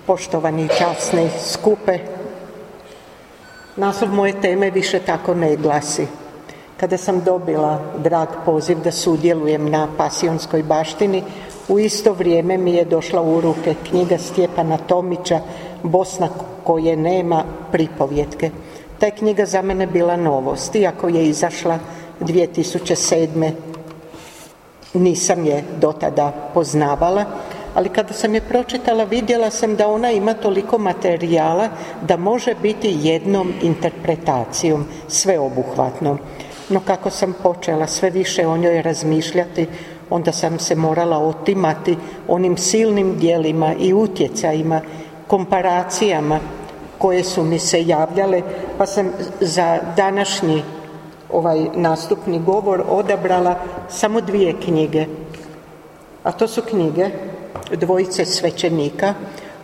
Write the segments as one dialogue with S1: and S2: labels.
S1: Poštovani časni skupe, naslov moje teme više tako ne glasi. Kada sam dobila drag poziv da sudjelujem na Pasionskoj baštini, u isto vrijeme mi je došla u ruke knjiga Stjepana Tomića Bosna koje nema pripovjetke. Ta je knjiga za mene bila novost, iako je izašla 2007. Nisam je do tada poznavala, ali kada sam je pročitala vidjela sam da ona ima toliko materijala da može biti jednom interpretacijom sveobuhvatnom. No kako sam počela sve više o njoj razmišljati, onda sam se morala otimati onim silnim djelima i utjecajima, komparacijama koje su mi se javljale, pa sam za današnji nastupni govor odabrala samo 2 knjige. A to su knjige dvojice svećenika,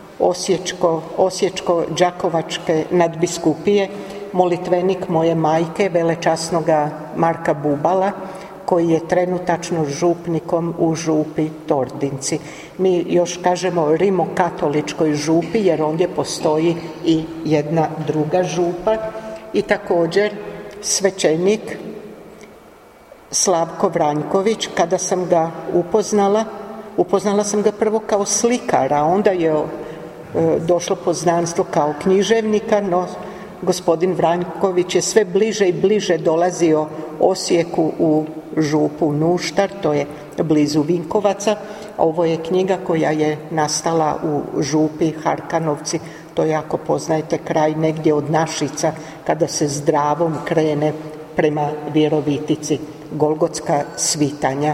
S1: Osječko-đakovačke nadbiskupije, molitvenik moje majke, velečasnoga Marka Bubala, koji je trenutačno župnikom u župi Tordinci. Mi još kažemo rimokatoličkoj župi, jer ondje postoji i jedna druga župa. I također svećenik Slavko Vranjković, kada sam ga upoznala sam ga prvo kao slikara, onda je došlo poznanstvo kao književnika, no gospodin Vranjković je sve bliže i bliže dolazio Osijeku u župu Nuštar, to je blizu Vinkovaca. Ovo je knjiga koja je nastala u župi Harkanovci, to je, ako poznajete, kraj negdje od Našica, kada se s Dravom krene prema Virovitici, Golgotska svitanja.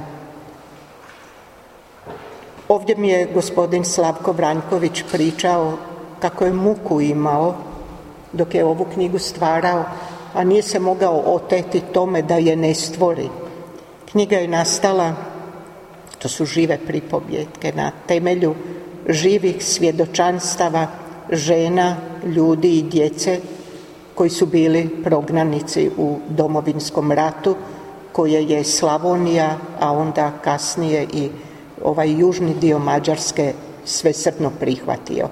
S1: Ovdje mi je gospodin Slavko Vranjković pričao kako je muku imao dok je ovu knjigu stvarao, a nije se mogao oteti tome da je ne stvori. Knjiga je nastala, to su žive pripovjetke, na temelju živih svjedočanstava žena, ljudi i djece koji su bili prognanici u Domovinskom ratu, koje je Slavonija, a onda kasnije i ovaj južni dio Mađarske svesrdno prihvatio.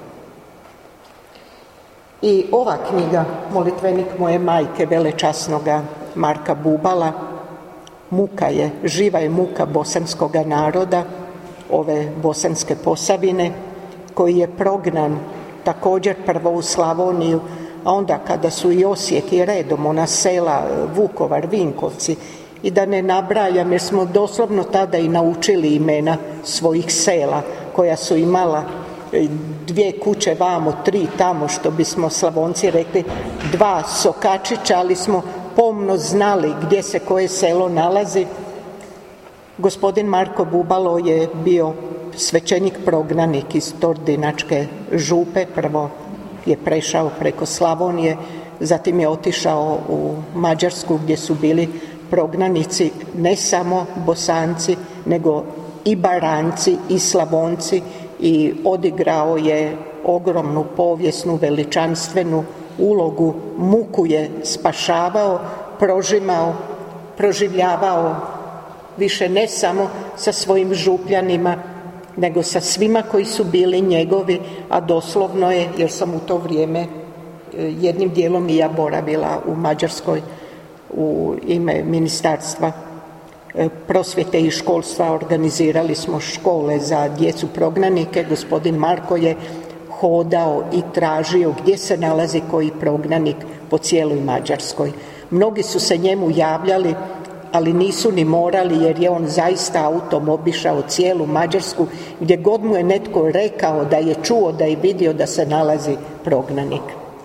S1: I ova knjiga, molitvenik moje majke, velečasnoga Marka Bubala, muka je, živa je muka bosanskoga naroda, ove Bosanske Posavine, koji je prognan također prvo u Slavoniju, a onda kada su i Osijek i redom ona sela Vukovar, Vinkovci, i da ne nabrajam, jer smo doslovno tada i naučili imena svojih sela koja su imala 2 kuće vamo, 3 tamo, što bismo Slavonci rekli 2 sokačića, ali smo pomno znali gdje se koje selo nalazi. Gospodin Marko Bubalo je bio svećenik prognanik iz Tordinačke župe. Prvo je prešao preko Slavonije, zatim je otišao u Mađarsku gdje su bili prognanici ne samo Bosanci, nego i Baranjci i Slavonci, i odigrao je ogromnu povijesnu, veličanstvenu ulogu. Muku je spašavao, proživljavao više ne samo sa svojim župljanima, nego sa svima koji su bili njegovi, a doslovno je, jer sam u to vrijeme jednim dijelom i ja boravila u Mađarskoj u ime Ministarstva prosvjete i školstva, organizirali smo škole za djecu prognanike. Gospodin Marko je hodao i tražio gdje se nalazi koji prognanik po cijeloj Mađarskoj. Mnogi su se njemu javljali, ali nisu ni morali, jer je on zaista autom obišao cijelu Mađarsku, gdje god mu je netko rekao da je čuo, da je vidio da se nalazi prognanik.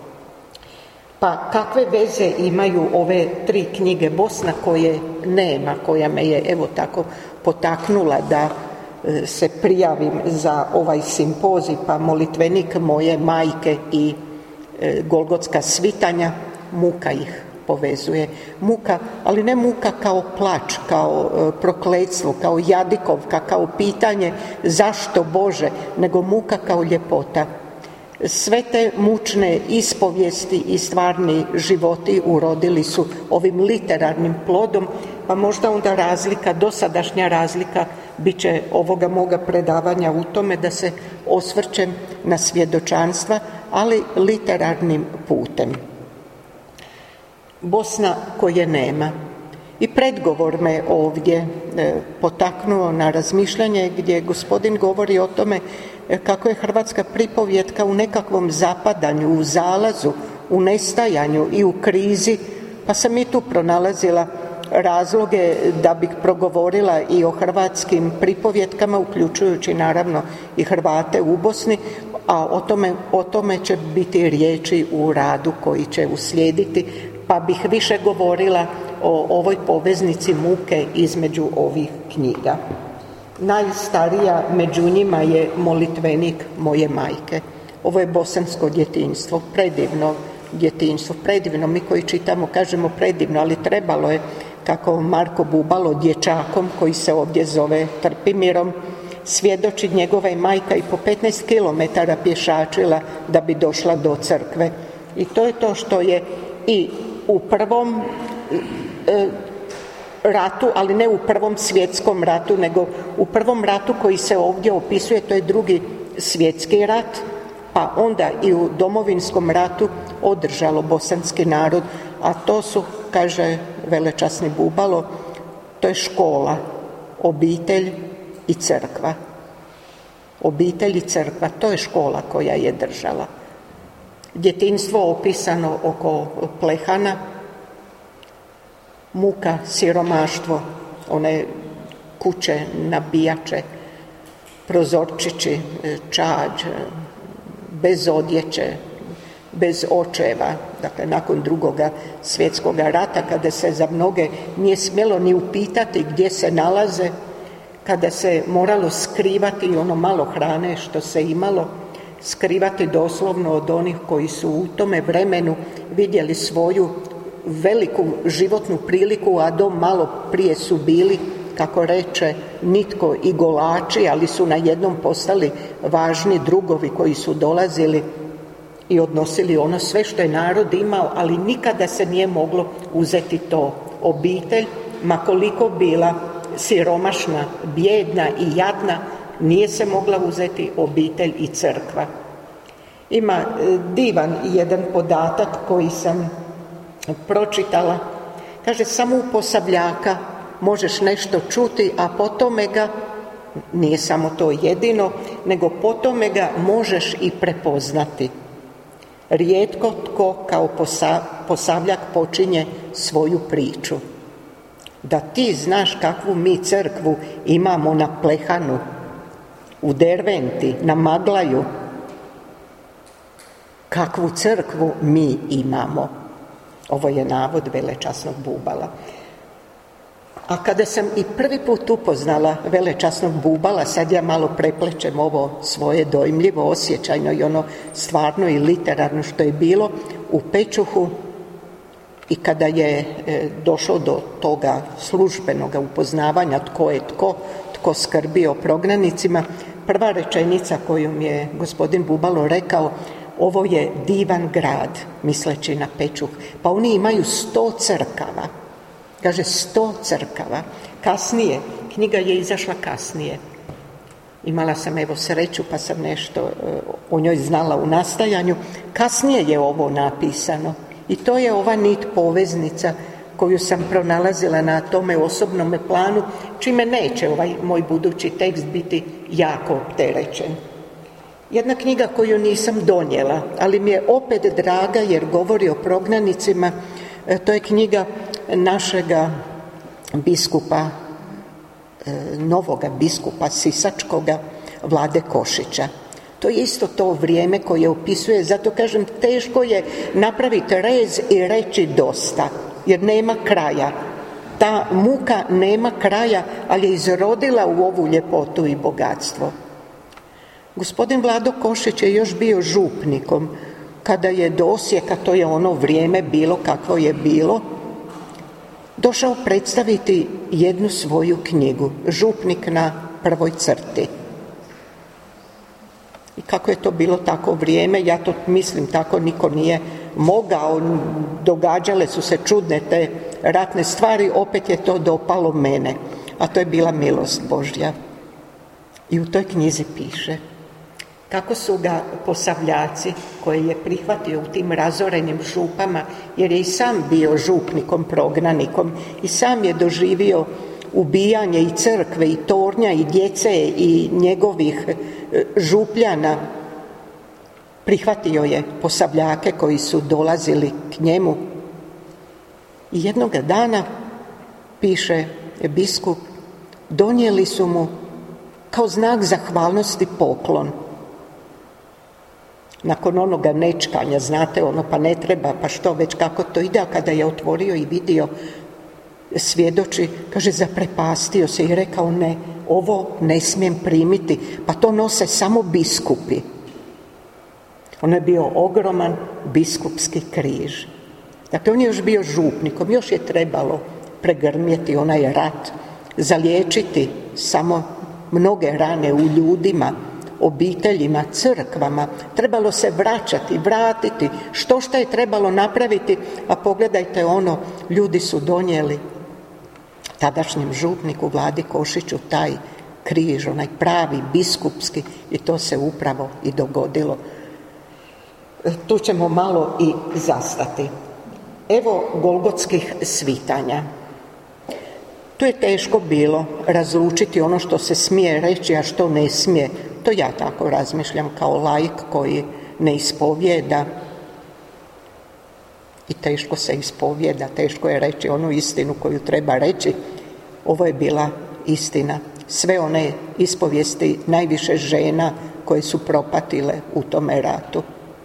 S1: Pa kakve veze imaju ove 3 knjige Bosna koje nema, koja me je evo tako potaknula da se prijavim za ovaj simpozij, pa molitvenik moje majke i Golgotska svitanja, muka ih povezuje. Muka, ali ne muka kao plač, kao prokletstvo, kao jadikovka, kao pitanje zašto Bože, nego muka kao ljepota. Sve te mučne ispovijesti i stvarni životi urodili su ovim literarnim plodom, pa možda onda dosadašnja razlika bit će ovoga moga predavanja u tome da se osvrćem na svjedočanstva, ali literarnim putem. Bosna koje nema. I predgovor me ovdje potaknuo na razmišljanje gdje gospodin govori o tome kako je hrvatska pripovjetka u nekakvom zapadanju, u zalazu, u nestajanju i u krizi, pa sam i tu pronalazila razloge da bih progovorila i o hrvatskim pripovjetkama, uključujući naravno i Hrvate u Bosni, a o tome će biti riječi u radu koji će uslijediti, pa bih više govorila o ovoj poveznici muke između ovih knjiga. Najstarija među njima je Molitvenik moje majke. Ovo je bosansko djetinjstvo, predivno djetinjstvo, predivno. Mi koji čitamo kažemo predivno, ali trebalo je, kako Marko Bubalo dječakom koji se ovdje zove Trpimirom, svjedoči njegova je majka i po 15 km pješačila da bi došla do crkve. I to je to što je i u prvom ratu, ali ne u prvom svjetskom ratu, nego u prvom ratu koji se ovdje opisuje, to je Drugi svjetski rat, pa onda i u Domovinskom ratu održalo bosanski narod, a to su, kaže velečasni Bubalo, to je škola, obitelj i crkva. Obitelj i crkva, to je škola koja je držala. Djetinjstvo opisano oko plehana, muka, siromaštvo, one kuće, nabijače, prozorčići, čađ, bez odjeće, bez očeva, dakle nakon Drugoga svjetskog rata, kada se za mnoge nije smjelo ni upitati gdje se nalaze, kada se moralo skrivati ono malo hrane što se imalo, skrivati doslovno od onih koji su u tome vremenu vidjeli svoju veliku životnu priliku, a do malo prije su bili, kako reče Nitko, i golači, ali su najednom postali važni drugovi koji su dolazili i odnosili ono sve što je narod imao, ali nikada se nije moglo uzeti to. Obitelj, ma koliko bila siromašna, bijedna i jadna, nije se mogla uzeti obitelj i crkva. Ima divan jedan podatak koji sam pročitala. Kaže, samo u Posavljaka možeš nešto čuti, a po tome ga, nije samo to jedino, nego po tome ga možeš i prepoznati. Rijetko tko kao Posavljak počinje svoju priču. Da ti znaš kakvu mi crkvu imamo na Plehanu, u Derventi, na Maglaju, kakvu crkvu mi imamo. Ovo je navod velečasnog Bubala. A kada sam i prvi put upoznala velečasnog Bubala, sad ja malo preplećem ovo svoje dojmljivo, osjećajno i ono stvarno i literarno što je bilo u Pečuhu, i kada je došao do toga službenog upoznavanja tko je tko skrbi o prognanicima, prva rečenica koju mi je gospodin Bubalo rekao, ovo je divan grad, misleći na Pečuh. Pa oni imaju 100 crkava. Kaže, 100 crkava. Kasnije, knjiga je izašla kasnije. Imala sam evo sreću pa sam nešto o njoj znala u nastajanju. Kasnije je ovo napisano. I to je ova nit poveznica koju sam pronalazila na tome osobnom planu, čime neće ovaj moj budući tekst biti jako opterećen. Jedna knjiga koju nisam donijela, ali mi je opet draga jer govori o prognanicima, to je knjiga našega biskupa, novoga biskupa Sisačkoga, Vlade Košića. To je isto to vrijeme koje opisuje, zato kažem, teško je napraviti rez i reći dosta, jer nema kraja. Ta muka nema kraja, ali je izrodila u ovu ljepotu i bogatstvo. Gospodin Vlado Košić je još bio župnikom kada je do Osijeka, to je ono vrijeme bilo kakvo je bilo, došao predstaviti jednu svoju knjigu, Župnik na prvoj crti. I kako je to bilo tako vrijeme, ja to mislim tako niko nije mogao, događale su se čudne te ratne stvari, opet je to dopalo mene, a to je bila milost Božja. I u toj knjizi piše kako su ga Posavljaci, koje je prihvatio u tim razorenim župama, jer je i sam bio župnikom, prognanikom, i sam je doživio ubijanje i crkve, i tornja, i djece, i njegovih župljana. Prihvatio je Posavljake koji su dolazili k njemu. I jednoga dana, piše biskup, donijeli su mu kao znak zahvalnosti poklon. Nakon onoga nečkanja, znate, pa ne treba, pa što već, kako to ide, a kada je otvorio i vidio, svjedoči, kaže, zaprepastio se i rekao, ne, ovo ne smijem primiti, pa to nose samo biskupi. Ono je bio ogroman biskupski križ. Dakle, on je još bio župnikom, još je trebalo pregrmjeti onaj rat, zaliječiti samo mnoge rane u ljudima, obiteljima, crkvama. Trebalo se vratiti, što je trebalo napraviti, a pogledajte ljudi su donijeli tadašnjem župniku Vladi Košiću taj križ, onaj pravi biskupski, i to se upravo i dogodilo. Tu ćemo malo i zastati. Evo golgotskih svitanja. Tu je teško bilo razlučiti ono što se smije reći, a što ne smije. To ja tako razmišljam kao laik koji ne ispovijeda. I teško se ispovijeda, teško je reći onu istinu koju treba reći. Ovo je bila istina. Sve one ispovijesti najviše žena koje su propatile u tome ratu.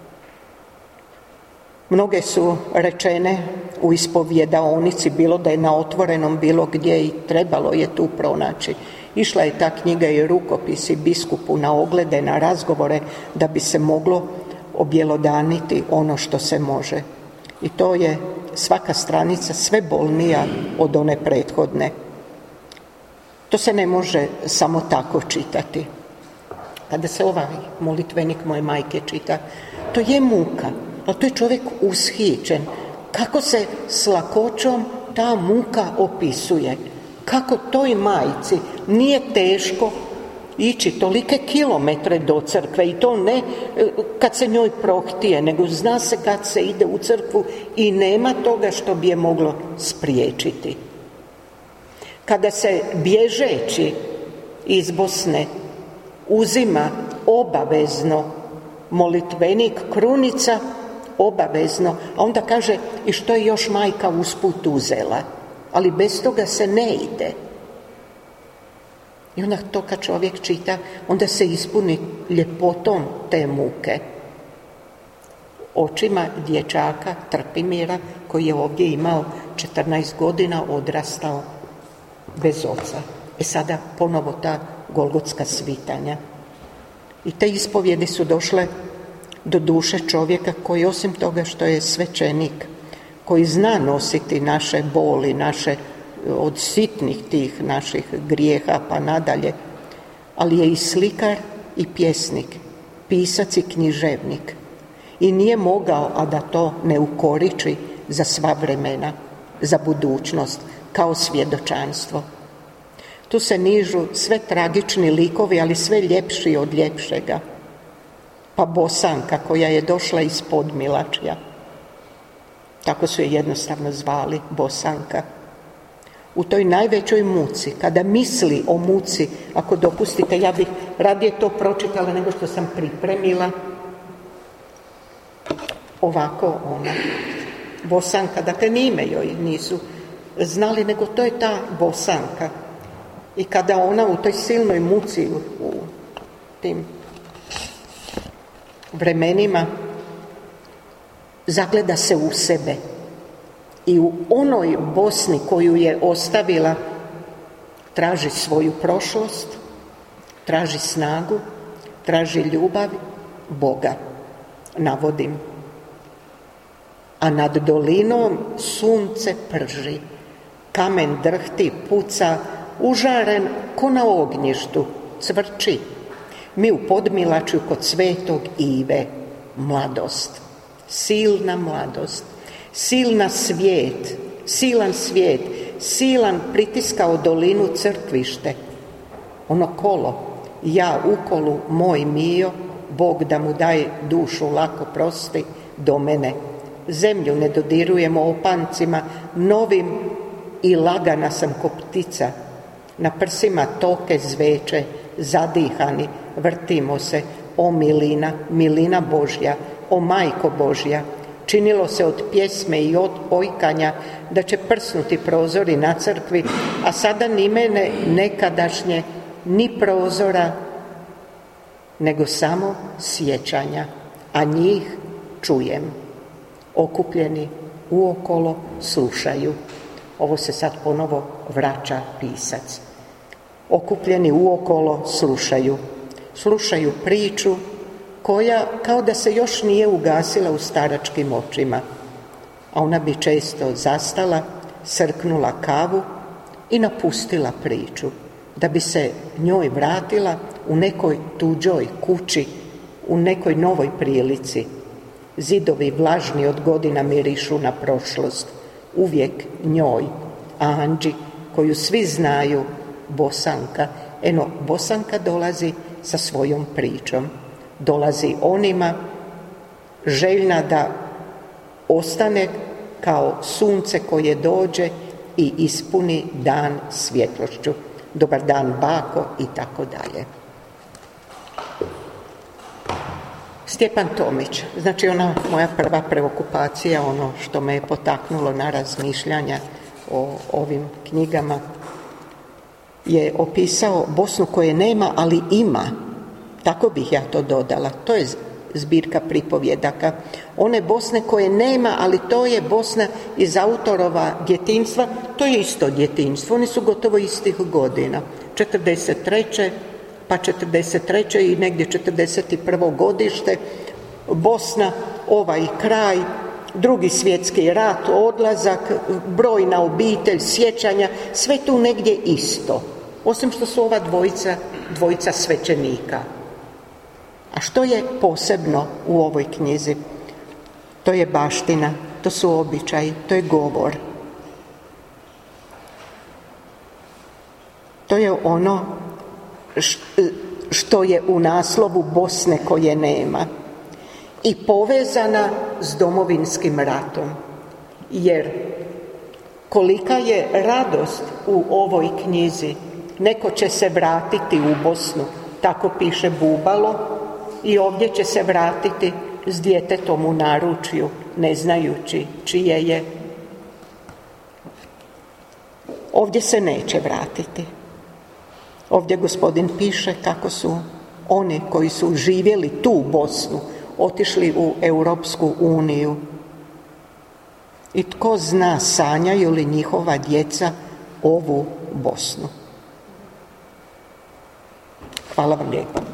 S1: Mnoge su rečene u ispovjedaonici, bilo da je na otvorenom, bilo gdje, i trebalo je tu pronaći. Išla je ta knjiga i rukopisi biskupu na oglede, na razgovore, da bi se moglo objelodaniti ono što se može. I to je svaka stranica sve bolnija od one prethodne. To se ne može samo tako čitati. Kada se ovaj molitvenik moje majke čita, to je muka, ali to je čovjek ushićen. Kako se s lakoćom ta muka opisuje. Kako toj majci nije teško ići tolike kilometre do crkve, i to ne kad se njoj prohtije, nego zna se kad se ide u crkvu i nema toga što bi je moglo spriječiti. Kada se bježeći iz Bosne uzima obavezno molitvenik, krunica, obavezno, a onda kaže i što je još majka usput uzela, ali bez toga se ne ide. I onda to kad čovjek čita, onda se ispuni ljepotom te muke. Očima dječaka Trpimira, koji je ovdje imao 14 godina, odrastao bez oca. Sada ponovo ta golgotska svitanja. I te ispovjedi su došle do duše čovjeka koji, osim toga što je svećenik, koji zna nositi naše boli, naše od sitnih tih naših grijeha pa nadalje, ali je i slikar i pjesnik, pisac i književnik. I nije mogao, a da to ne ukoriči za sva vremena, za budućnost, kao svjedočanstvo. Tu se nižu sve tragični likovi, ali sve ljepši od ljepšega. Pa Bosanka koja je došla iz Podmilačja, tako su je jednostavno zvali, Bosanka. U toj najvećoj muci, kada misli o muci, ako dopustite, ja bih radije to pročitala nego što sam pripremila. Ovako ona, Bosanka, dakle ni ime joj nisu znali, nego to je ta Bosanka. I kada ona u toj silnoj muci, u tim vremenima, zagleda se u sebe i u onoj Bosni koju je ostavila traži svoju prošlost, traži snagu, traži ljubav, Boga, navodim. A nad dolinom sunce prži, kamen drhti, puca, užaren ko na ognjištu, cvrči. Mi u Podmilačju kod Svetog Ive, mladost, silna mladost, silan svijet, silan pritiskao dolinu crkvište, ono kolo, ja ukolu moj mio, Bog da mu daje dušu lako prosti do mene. Zemlju ne dodirujemo opancima novim i lagana sam ko ptica. Na prsima toke zveče, zadihani, vrtimo se, o milina, milina Božja, o majko Božja. Činilo se od pjesme i od ojkanja da će prsnuti prozori na crkvi, a sada ni mene nekadašnje, ni prozora, nego samo sjećanja, a njih čujem. Okupljeni uokolo slušaju. Ovo se sad ponovo vraća pisac. Okupljeni uokolo slušaju. Slušaju priču koja kao da se još nije ugasila u staračkim očima, a ona bi često zastala, srknula kavu i napustila priču, da bi se njoj vratila u nekoj tuđoj kući, u nekoj novoj prilici. Zidovi vlažni od godina mirišu na prošlost, uvijek njoj, Anđi, koju svi znaju, Bosanka. Eno, Bosanka dolazi sa svojom pričom. Dolazi onima željna da ostane kao sunce koje dođe i ispuni dan svjetlošću. Dobar dan, bako, i tako dalje. Stjepan Tomić, znači ona moja prva preokupacija, ono što me je potaknulo na razmišljanja o ovim knjigama, je opisao Bosnu koje nema, ali ima. Tako bih ja to dodala. To je zbirka pripovjedaka. One Bosne koje nema, ali to je Bosna iz autorova djetinjstva. To je isto djetinjstvo. Oni su gotovo istih godina. 43. pa 43. i negdje 41. godište. Bosna, ovaj kraj, Drugi svjetski rat, odlazak, brojna obitelj, sjećanja, sve tu negdje isto. Osim što su ova dvojica svećenika. A što je posebno u ovoj knjizi? To je baština, to su običaji, to je govor. To je ono što je u naslovu Bosne koje nema i povezana s Domovinskim ratom. Jer kolika je radost u ovoj knjizi, neko će se vratiti u Bosnu, tako piše Bubalo, i ovdje će se vratiti s djetetom u naručju, ne znajući čije je. Ovdje se neće vratiti. Ovdje gospodin piše kako su oni koji su živjeli tu Bosnu otišli u Europsku uniju. I tko zna sanjaju li njihova djeca ovu Bosnu. Hvala vam lijepo.